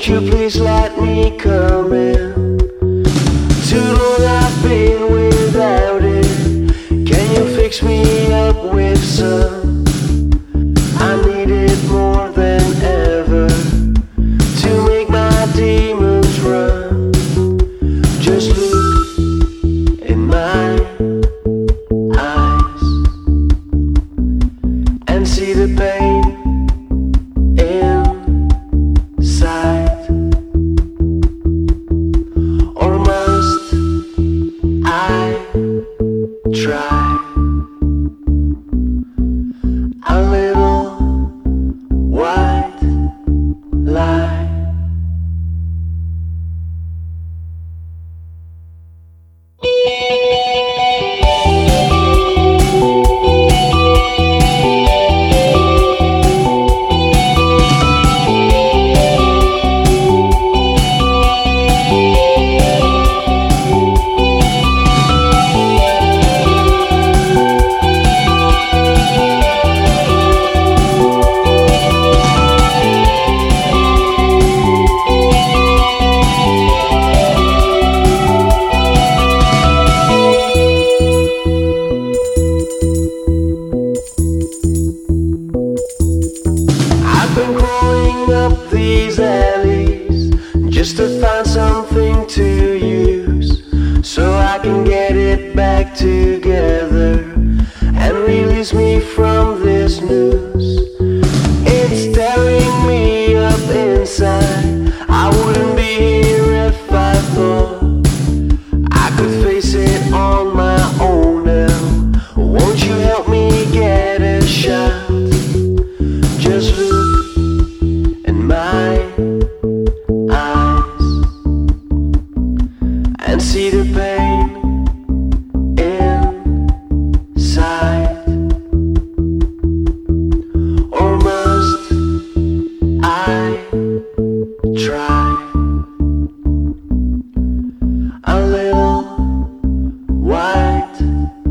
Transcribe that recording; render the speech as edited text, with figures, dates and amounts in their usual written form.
Won't you please let me come in? Too long I've been without it. Can you fix me up with some? I need it more than ever to make my demons run. Just look in my eyes and see the pain inside. Or must I try a little white lie? I've been crawling up these alleys just to find something to use, so I can get it back together and release me from this noose. It's tearing me up inside. I wouldn't be here if I thought I could face it on my own now. Won't you help me get a shot? Just look in my eyes and see the pain inside. Or must I try a little white